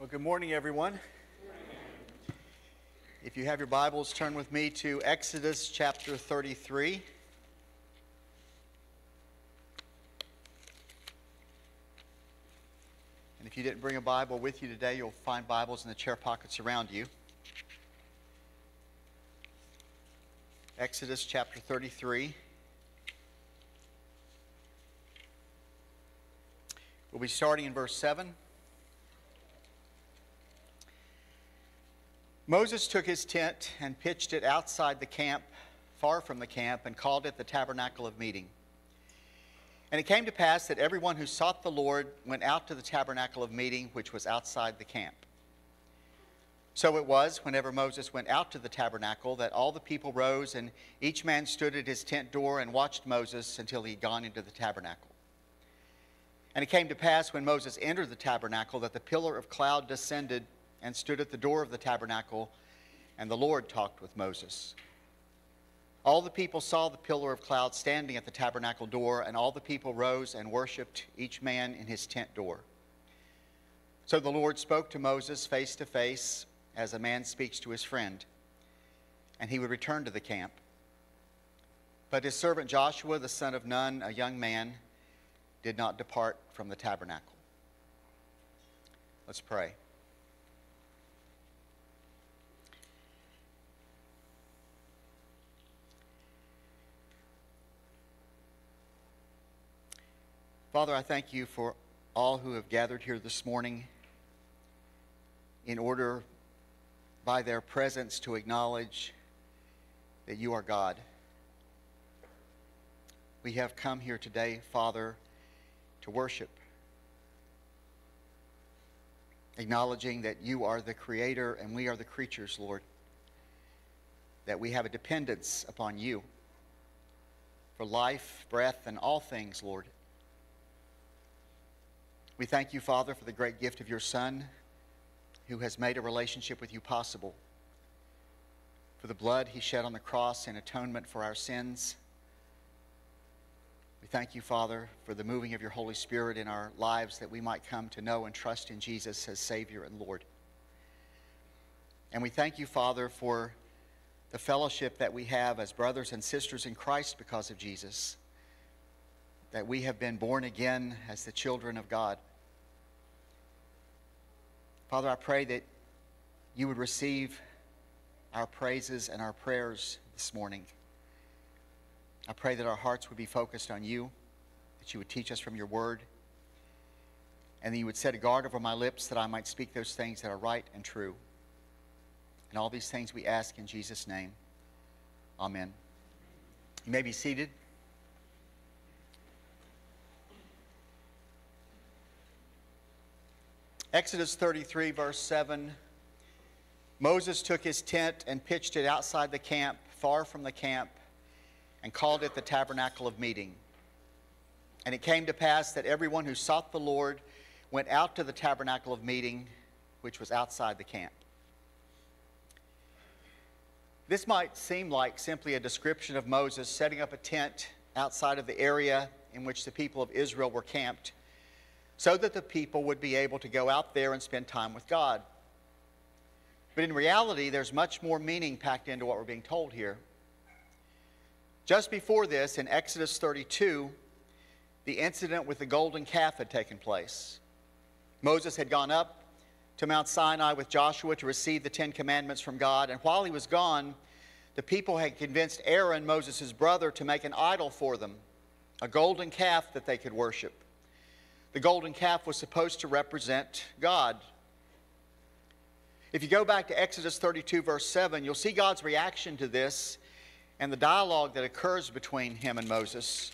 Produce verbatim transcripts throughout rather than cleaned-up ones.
Good morning, everyone. If you have your Bibles, turn with me to Exodus chapter thirty-three. And if you didn't bring a Bible with you today, you'll find Bibles in the chair pockets around you. Exodus chapter thirty-three. We'll be starting in verse seven. Moses took his tent and pitched it outside the camp, far from the camp, and called it the tabernacle of meeting. And it came to pass that everyone who sought the Lord went out to the tabernacle of meeting, which was outside the camp. So it was, whenever Moses went out to the tabernacle, that all the people rose, and each man stood at his tent door and watched Moses until he had gone into the tabernacle. And it came to pass, when Moses entered the tabernacle, that the pillar of cloud descended and stood at the door of the tabernacle, and the Lord talked with Moses. All the people saw the pillar of cloud standing at the tabernacle door, and all the people rose and worshipped, each man in his tent door. So the Lord spoke to Moses face to face, as a man speaks to his friend, and he would return to the camp. But his servant Joshua, the son of Nun, a young man, did not depart from the tabernacle. Let's pray. Father, I thank you for all who have gathered here this morning in order, by their presence, to acknowledge that you are God. We have come here today, Father, to worship, acknowledging that you are the Creator and we are the creatures, Lord, that we have a dependence upon you for life, breath, and all things, Lord. We thank you, Father, for the great gift of your Son, who has made a relationship with you possible, for the blood he shed on the cross in atonement for our sins. We thank you, Father, for the moving of your Holy Spirit in our lives, that we might come to know and trust in Jesus as Savior and Lord. And we thank you, Father, for the fellowship that we have as brothers and sisters in Christ because of Jesus, that we have been born again as the children of God. Father, I pray that you would receive our praises and our prayers this morning. I pray that our hearts would be focused on you, that you would teach us from your word, and that you would set a guard over my lips that I might speak those things that are right and true. And all these things we ask in Jesus' name. Amen. You may be seated. Exodus thirty-three, verse seven. Moses took his tent and pitched it outside the camp, far from the camp, and called it the tabernacle of meeting. And it came to pass that everyone who sought the Lord went out to the tabernacle of meeting, which was outside the camp. This might seem like simply a description of Moses setting up a tent outside of the area in which the people of Israel were camped, so that the people would be able to go out there and spend time with God. But in reality, there's much more meaning packed into what we're being told here. Just before this, in Exodus thirty-two, the incident with the golden calf had taken place. Moses had gone up to Mount Sinai with Joshua to receive the Ten Commandments from God, and while he was gone, the people had convinced Aaron, Moses' brother, to make an idol for them, a golden calf that they could worship. The golden calf was supposed to represent God. If you go back to Exodus thirty-two, verse seven, you'll see God's reaction to this and the dialogue that occurs between him and Moses.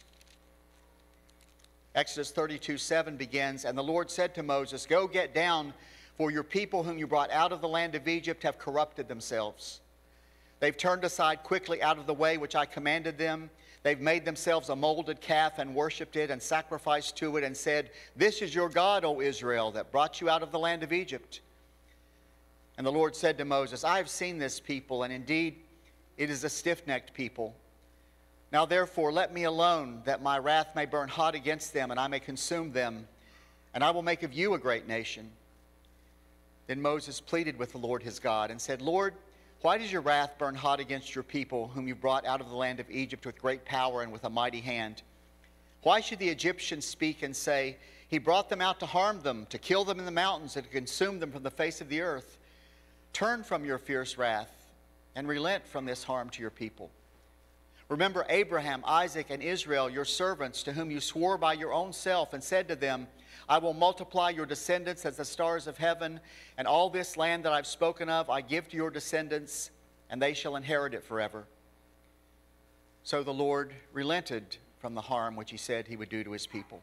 Exodus thirty-two, seven begins, "And the Lord said to Moses, Go get down, for your people whom you brought out of the land of Egypt have corrupted themselves. They've turned aside quickly out of the way which I commanded them. They've made themselves a molded calf and worshipped it and sacrificed to it and said, This is your God, O Israel, that brought you out of the land of Egypt." And the Lord said to Moses, "I have seen this people, and indeed it is a stiff-necked people. Now therefore let me alone, that my wrath may burn hot against them, and I may consume them, and I will make of you a great nation." Then Moses pleaded with the Lord his God and said, Lord, why does your wrath burn hot against your people, whom you brought out of the land of Egypt with great power and with a mighty hand? Why should the Egyptians speak and say, he brought them out to harm them, to kill them in the mountains, and to consume them from the face of the earth? Turn from your fierce wrath and relent from this harm to your people. Remember Abraham, Isaac, and Israel, your servants, to whom you swore by your own self and said to them, I will multiply your descendants as the stars of heaven, and all this land that I've spoken of I give to your descendants, and they shall inherit it forever. So the Lord relented from the harm which he said he would do to his people.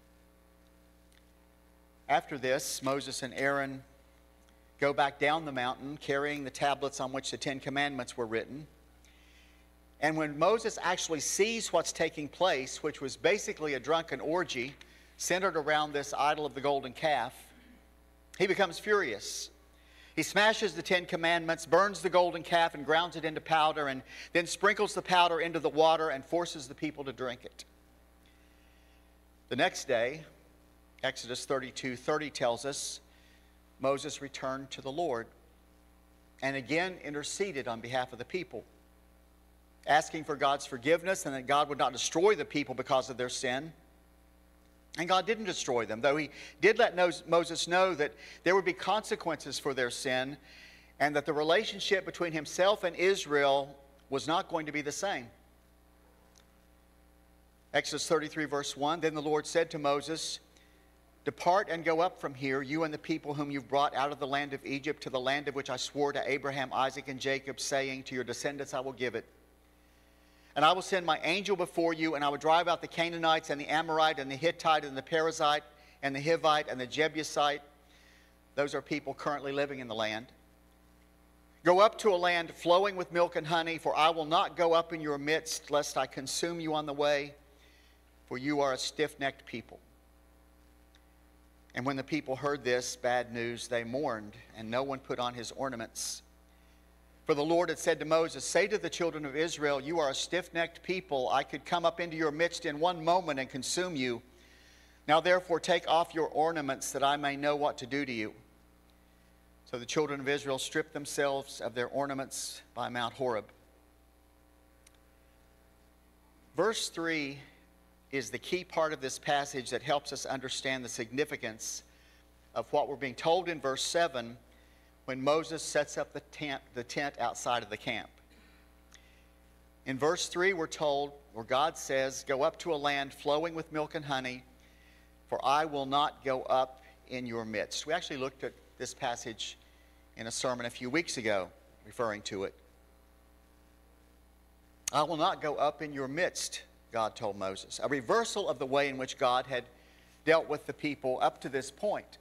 After this, Moses and Aaron go back down the mountain, carrying the tablets on which the Ten Commandments were written. And when Moses actually sees what's taking place, which was basically a drunken orgy centered around this idol of the golden calf, he becomes furious. He smashes the Ten Commandments, burns the golden calf, and grounds it into powder, and then sprinkles the powder into the water and forces the people to drink it. The next day, Exodus thirty-two thirty tells us, Moses returned to the Lord and again interceded on behalf of the people, asking for God's forgiveness and that God would not destroy the people because of their sin. And God didn't destroy them, though he did let Moses know that there would be consequences for their sin and that the relationship between himself and Israel was not going to be the same. Exodus thirty-three verse one, Then the Lord said to Moses, Depart and go up from here, you and the people whom you've brought out of the land of Egypt, to the land of which I swore to Abraham, Isaac, and Jacob, saying, To your descendants I will give it. And I will send my angel before you, and I will drive out the Canaanites and the Amorite and the Hittite and the Perizzite and the Hivite and the Jebusite. Those are people currently living in the land. Go up to a land flowing with milk and honey, for I will not go up in your midst, lest I consume you on the way, for you are a stiff-necked people. And when the people heard this bad news, they mourned, and no one put on his ornaments. For the Lord had said to Moses, Say to the children of Israel, You are a stiff-necked people. I could come up into your midst in one moment and consume you. Now therefore take off your ornaments, that I may know what to do to you. So the children of Israel stripped themselves of their ornaments by Mount Horeb. Verse three is the key part of this passage that helps us understand the significance of what we're being told in verse seven when Moses sets up the tent, the tent outside of the camp. In verse three, we're told, where God says, Go up to a land flowing with milk and honey, for I will not go up in your midst. We actually looked at this passage in a sermon a few weeks ago, referring to it. I will not go up in your midst, God told Moses. A reversal of the way in which God had dealt with the people up to this point.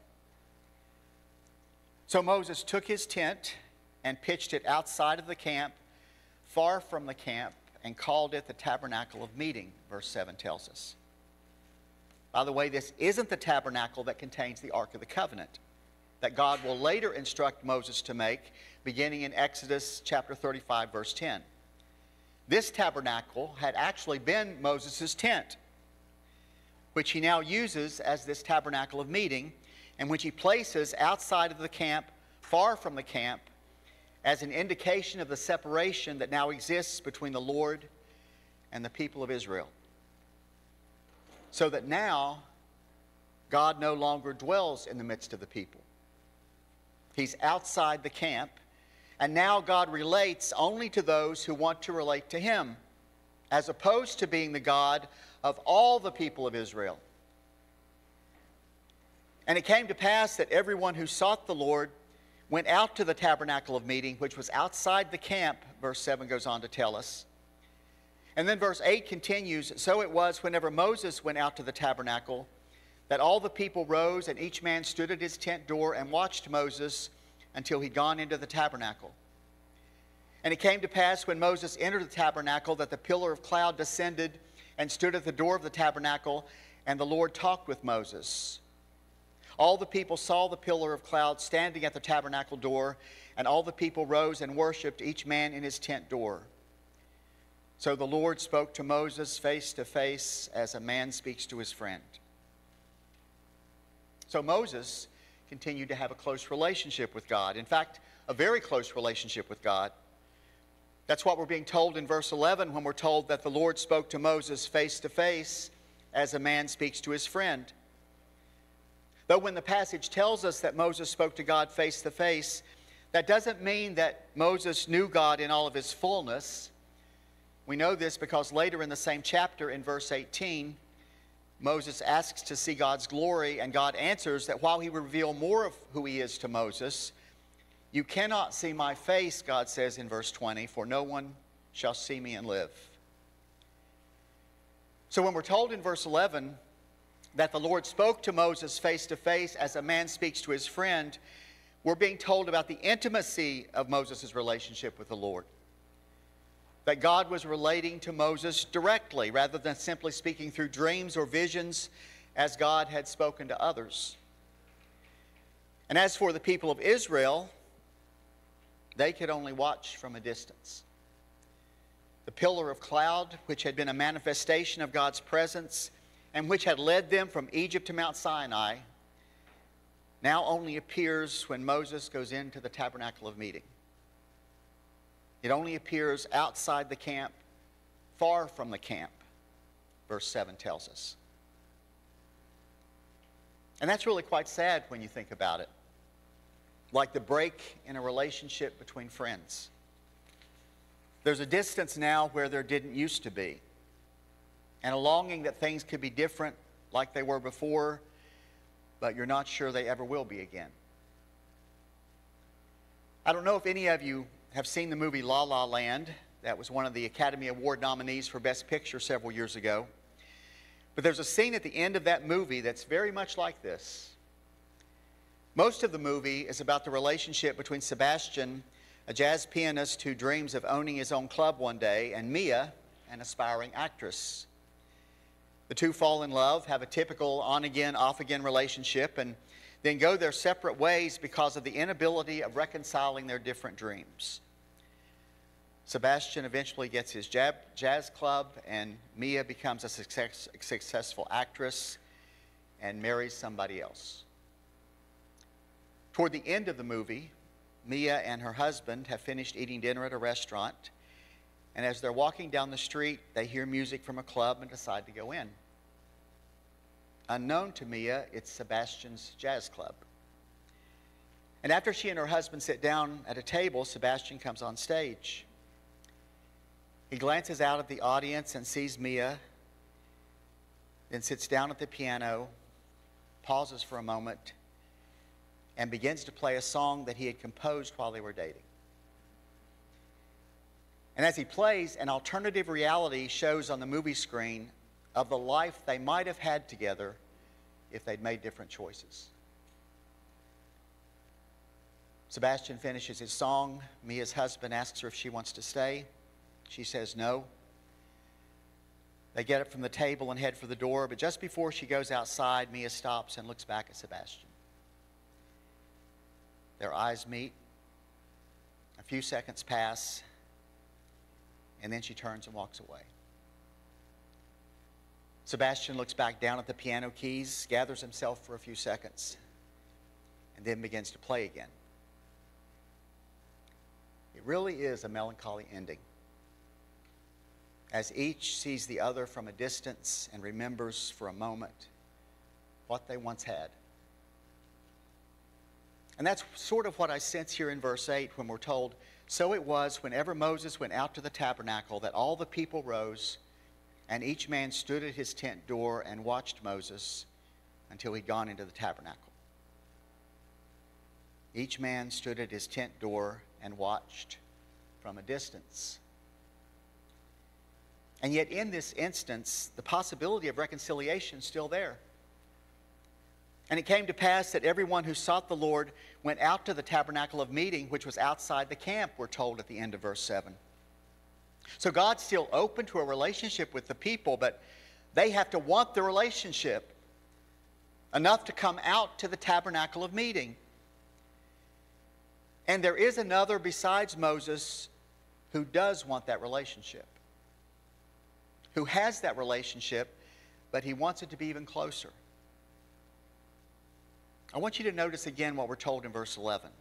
So Moses took his tent and pitched it outside of the camp, far from the camp, and called it the tabernacle of meeting, verse seven tells us. By the way, this isn't the tabernacle that contains the Ark of the Covenant that God will later instruct Moses to make, beginning in Exodus chapter thirty-five, verse ten. This tabernacle had actually been Moses' tent, which he now uses as this tabernacle of meeting, and which he places outside of the camp, far from the camp, as an indication of the separation that now exists between the Lord and the people of Israel. So that now, God no longer dwells in the midst of the people. He's outside the camp, and now God relates only to those who want to relate to Him, as opposed to being the God of all the people of Israel. And it came to pass that everyone who sought the Lord went out to the tabernacle of meeting, which was outside the camp, verse seven goes on to tell us. And then verse eight continues, So it was whenever Moses went out to the tabernacle, that all the people rose, and each man stood at his tent door and watched Moses until he'd gone into the tabernacle. And it came to pass when Moses entered the tabernacle that the pillar of cloud descended and stood at the door of the tabernacle, and the Lord talked with Moses. All the people saw the pillar of cloud standing at the tabernacle door, and all the people rose and worshipped, each man in his tent door. So the Lord spoke to Moses face to face as a man speaks to his friend. So Moses continued to have a close relationship with God. In fact, a very close relationship with God. That's what we're being told in verse eleven when we're told that the Lord spoke to Moses face to face as a man speaks to his friend. Though when the passage tells us that Moses spoke to God face to face, that doesn't mean that Moses knew God in all of his fullness. We know this because later in the same chapter, in verse eighteen, Moses asks to see God's glory, and God answers that while he will reveal more of who he is to Moses, you cannot see my face, God says in verse twenty, for no one shall see me and live. So when we're told in verse eleven that the Lord spoke to Moses face to face as a man speaks to his friend, we're being told about the intimacy of Moses' relationship with the Lord. That God was relating to Moses directly rather than simply speaking through dreams or visions as God had spoken to others. And as for the people of Israel, they could only watch from a distance. The pillar of cloud, which had been a manifestation of God's presence and which had led them from Egypt to Mount Sinai, now only appears when Moses goes into the tabernacle of meeting. It only appears outside the camp, far from the camp, verse seven tells us. And that's really quite sad when you think about it. Like the break in a relationship between friends. There's a distance now where there didn't used to be. And a longing that things could be different like they were before, but you're not sure they ever will be again. I don't know if any of you have seen the movie La La Land. That was one of the Academy Award nominees for Best Picture several years ago. But there's a scene at the end of that movie that's very much like this. Most of the movie is about the relationship between Sebastian, a jazz pianist who dreams of owning his own club one day, and Mia, an aspiring actress. The two fall in love, have a typical on-again, off-again relationship, and then go their separate ways because of the inability of reconciling their different dreams. Sebastian eventually gets his jazz club, and Mia becomes a success, successful actress and marries somebody else. Toward the end of the movie, Mia and her husband have finished eating dinner at a restaurant, and as they're walking down the street, they hear music from a club and decide to go in. Unknown to Mia, it's Sebastian's jazz club. And after she and her husband sit down at a table, Sebastian comes on stage. He glances out at the audience and sees Mia, then sits down at the piano, pauses for a moment, and begins to play a song that he had composed while they were dating. And as he plays, an alternative reality shows on the movie screen of the life they might have had together if they'd made different choices. Sebastian finishes his song. Mia's husband asks her if she wants to stay. She says no. They get up from the table and head for the door, but just before she goes outside, Mia stops and looks back at Sebastian. Their eyes meet. A few seconds pass, and then she turns and walks away. Sebastian looks back down at the piano keys, gathers himself for a few seconds, and then begins to play again. It really is a melancholy ending, as each sees the other from a distance and remembers for a moment what they once had. And that's sort of what I sense here in verse eight when we're told, so it was whenever Moses went out to the tabernacle that all the people rose, and each man stood at his tent door and watched Moses until he'd gone into the tabernacle. Each man stood at his tent door and watched from a distance. And yet in this instance, the possibility of reconciliation is still there. And it came to pass that everyone who sought the Lord went out to the tabernacle of meeting, which was outside the camp, we're told at the end of verse seven. So God's still open to a relationship with the people, but they have to want the relationship enough to come out to the tabernacle of meeting. And there is another besides Moses who does want that relationship, who has that relationship, but he wants it to be even closer. I want you to notice again what we're told in verse eleven.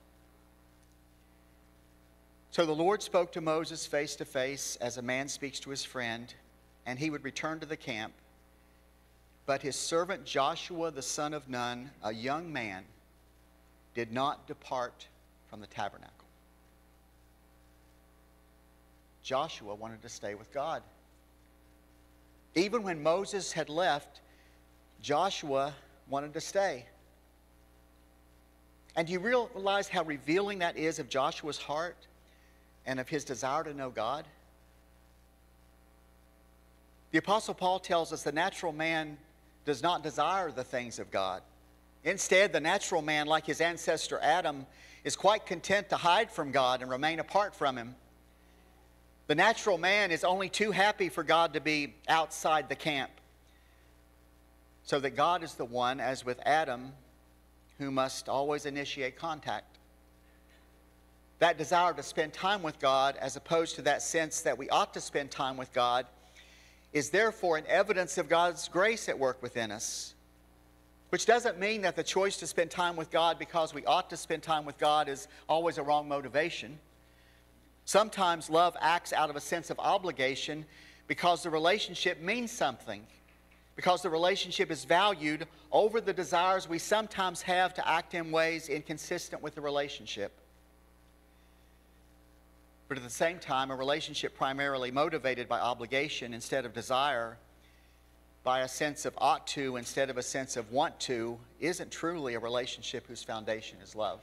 So the Lord spoke to Moses face to face as a man speaks to his friend, and he would return to the camp. But his servant Joshua the son of Nun, a young man, did not depart from the tabernacle. Joshua wanted to stay with God. Even when Moses had left, Joshua wanted to stay. And do you realize how revealing that is of Joshua's heart and of his desire to know God? The Apostle Paul tells us the natural man does not desire the things of God. Instead, the natural man, like his ancestor Adam, is quite content to hide from God and remain apart from him. The natural man is only too happy for God to be outside the camp, so that God is the one, as with Adam, who must always initiate contact. That desire to spend time with God, as opposed to that sense that we ought to spend time with God, is therefore an evidence of God's grace at work within us. Which doesn't mean that the choice to spend time with God because we ought to spend time with God is always a wrong motivation. Sometimes love acts out of a sense of obligation because the relationship means something, because the relationship is valued over the desires we sometimes have to act in ways inconsistent with the relationship. But at the same time, a relationship primarily motivated by obligation instead of desire, by a sense of ought to instead of a sense of want to, isn't truly a relationship whose foundation is love.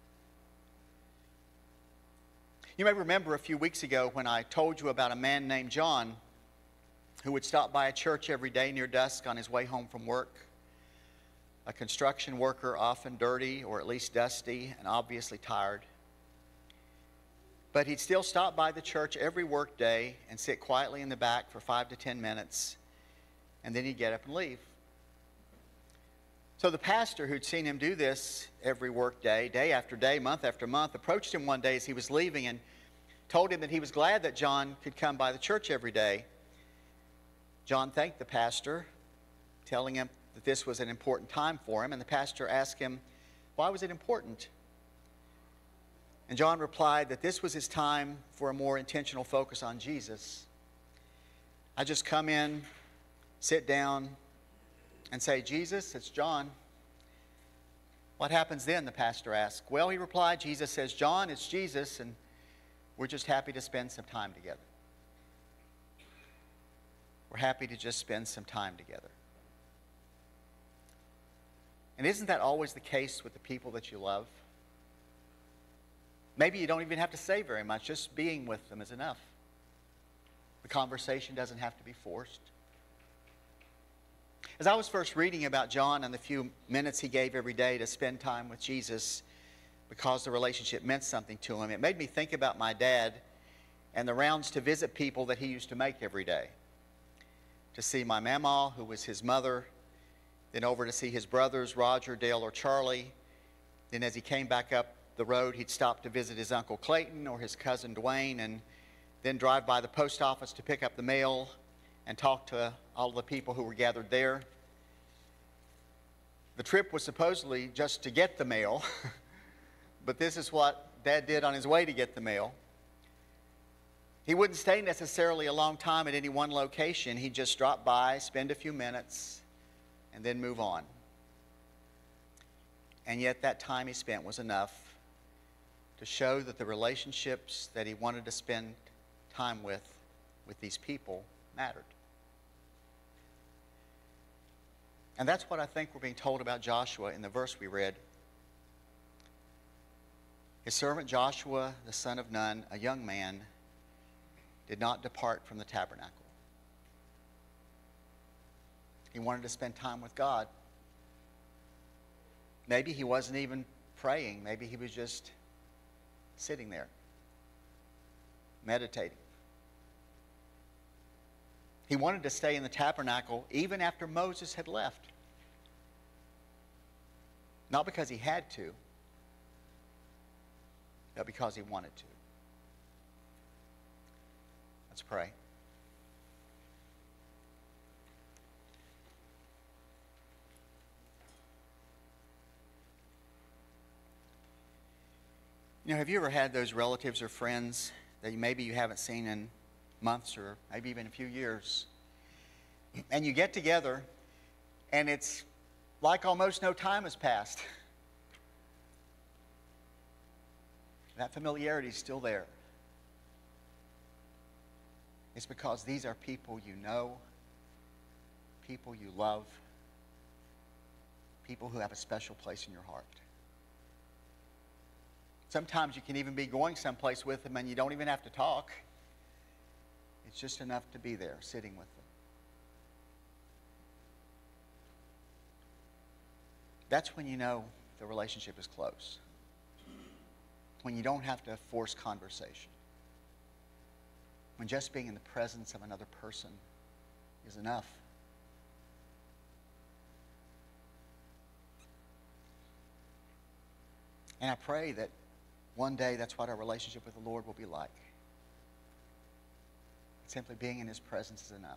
You may remember a few weeks ago when I told you about a man named John who would stop by a church every day near dusk on his way home from work. A construction worker, often dirty or at least dusty and obviously tired. But he'd still stop by the church every work day and sit quietly in the back for five to ten minutes, and then he'd get up and leave. So the pastor, who'd seen him do this every work day, day after day, month after month, approached him one day as he was leaving and told him that he was glad that John could come by the church every day. John thanked the pastor, telling him that this was an important time for him, and the pastor asked him, why was it important? And John replied that this was his time for a more intentional focus on Jesus. I just come in, sit down, and say, Jesus, it's John. What happens then, the pastor asked. Well, he replied, Jesus says, John, it's Jesus, and we're just happy to spend some time together. We're happy to just spend some time together. And isn't that always the case with the people that you love? Maybe you don't even have to say very much. Just being with them is enough. The conversation doesn't have to be forced. As I was first reading about John and the few minutes he gave every day to spend time with Jesus because the relationship meant something to him, it made me think about my dad and the rounds to visit people that he used to make every day. To see my mama, who was his mother, then over to see his brothers, Roger, Dale, or Charlie. Then as he came back up the road, he'd stop to visit his Uncle Clayton or his cousin Dwayne, and then drive by the post office to pick up the mail and talk to all the people who were gathered there. The trip was supposedly just to get the mail, but this is what Dad did on his way to get the mail. He wouldn't stay necessarily a long time at any one location. He'd just drop by, spend a few minutes, and then move on. And yet that time he spent was enough to show that the relationships that he wanted to spend time with, with these people, mattered. And that's what I think we're being told about Joshua in the verse we read. His servant Joshua, the son of Nun, a young man, did not depart from the tabernacle. He wanted to spend time with God. Maybe he wasn't even praying. Maybe he was just sitting there, meditating. He wanted to stay in the tabernacle even after Moses had left. Not because he had to, but because he wanted to. Let's pray. You know, have you ever had those relatives or friends that you, maybe you haven't seen in months or maybe even a few years, and you get together and it's like almost no time has passed? That familiarity is still there. It's because these are people you know, people you love, people who have a special place in your heart. Sometimes you can even be going someplace with them and you don't even have to talk. It's just enough to be there, sitting with them. That's when you know the relationship is close. When you don't have to force conversation. When just being in the presence of another person is enough. And I pray that one day that's what our relationship with the Lord will be like. Simply being in His presence is enough.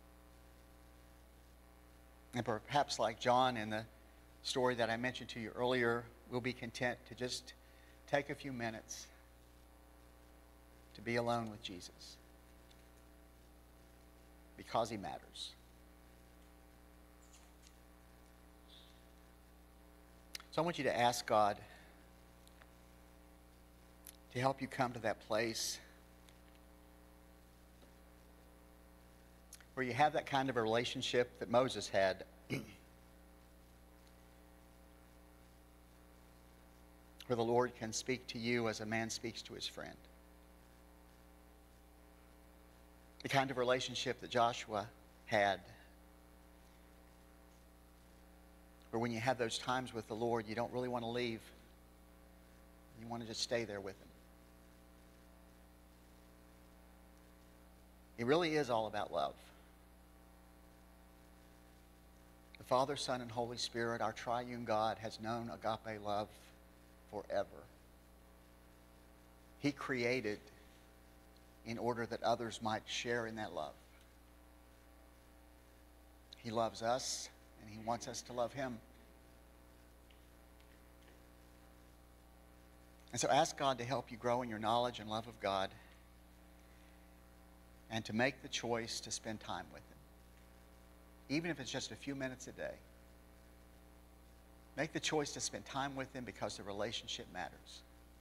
And perhaps like John in the story that I mentioned to you earlier, we'll be content to just take a few minutes to be alone with Jesus. Because He matters. So I want you to ask God to help you come to that place where you have that kind of a relationship that Moses had. Where the Lord can speak to you as a man speaks to his friend. The kind of relationship that Joshua had. Where when you have those times with the Lord, you don't really want to leave. You want to just stay there with Him. It really is all about love. The Father, Son, and Holy Spirit, our triune God, has known agape love forever. He created in order that others might share in that love. He loves us, and He wants us to love Him. And so ask God to help you grow in your knowledge and love of God, and to make the choice to spend time with Him. Even if it's just a few minutes a day. Make the choice to spend time with Him because the relationship matters.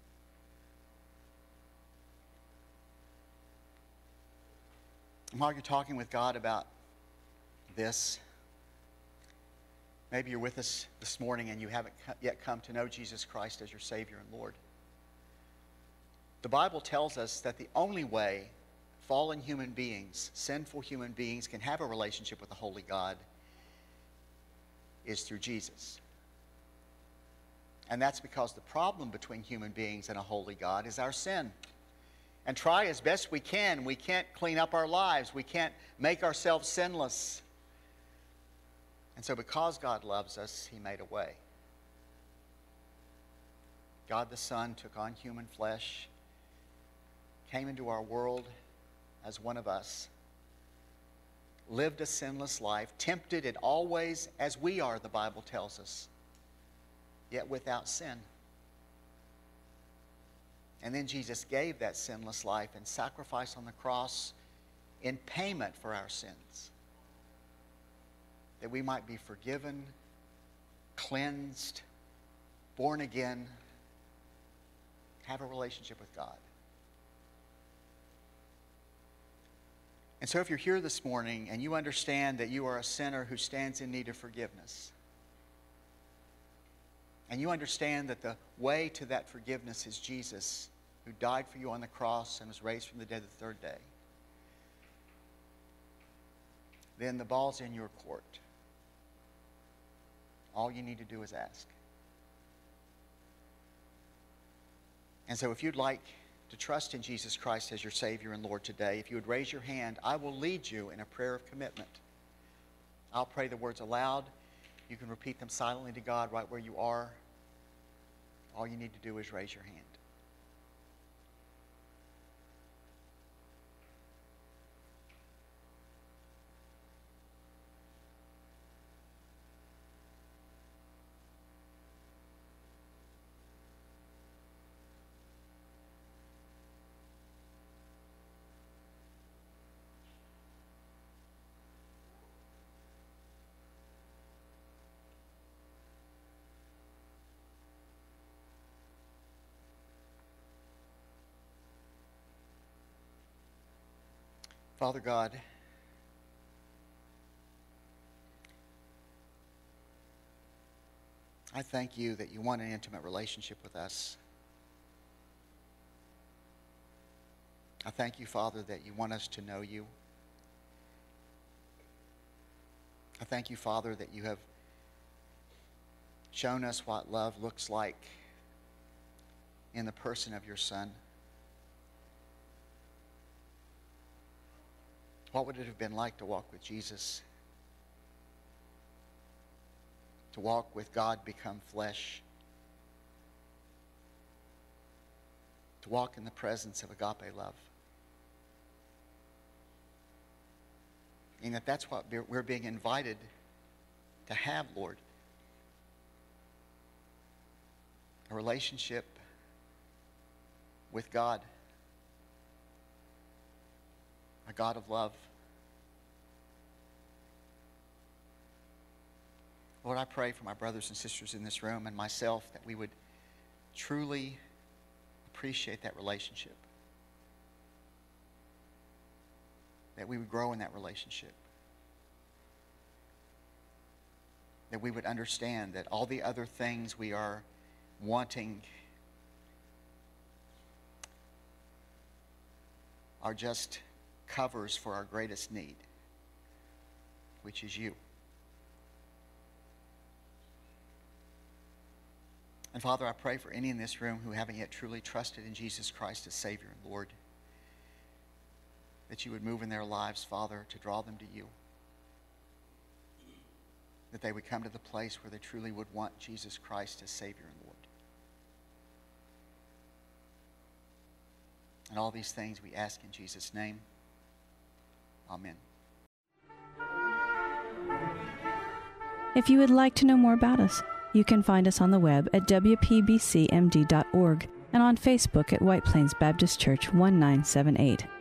And while you're talking with God about this, maybe you're with us this morning and you haven't yet come to know Jesus Christ as your Savior and Lord. The Bible tells us that the only way fallen human beings, sinful human beings, can have a relationship with the Holy God is through Jesus. And that's because the problem between human beings and a holy God is our sin. And try as best we can, we can't clean up our lives. We can't make ourselves sinless. And so because God loves us, He made a way. God the Son took on human flesh, came into our world as one of us, lived a sinless life, tempted in all ways as we are, the Bible tells us, yet without sin. And then Jesus gave that sinless life and sacrifice on the cross in payment for our sins, that we might be forgiven, cleansed, born again, have a relationship with God. And so if you're here this morning and you understand that you are a sinner who stands in need of forgiveness, and you understand that the way to that forgiveness is Jesus, who died for you on the cross and was raised from the dead the third day, then the ball's in your court. All you need to do is ask. And so if you'd like to trust in Jesus Christ as your Savior and Lord today, if you would raise your hand, I will lead you in a prayer of commitment. I'll pray the words aloud. You can repeat them silently to God right where you are. All you need to do is raise your hand. Father God, I thank you that you want an intimate relationship with us. I thank you, Father, that you want us to know you. I thank you, Father, that you have shown us what love looks like in the person of your Son. What would it have been like to walk with Jesus? To walk with God become flesh? To walk in the presence of agape love? And that that's what we're being invited to have, Lord. A relationship with God. A God of love. Lord, I pray for my brothers and sisters in this room and myself that we would truly appreciate that relationship. That we would grow in that relationship. That we would understand that all the other things we are wanting are just covers for our greatest need, which is you. And Father, I pray for any in this room who haven't yet truly trusted in Jesus Christ as Savior and Lord, that you would move in their lives, Father, to draw them to you. That they would come to the place where they truly would want Jesus Christ as Savior and Lord. And all these things we ask in Jesus' name. Amen. If you would like to know more about us, you can find us on the web at w p b c m d dot org and on Facebook at White Plains Baptist Church one nine seven eight.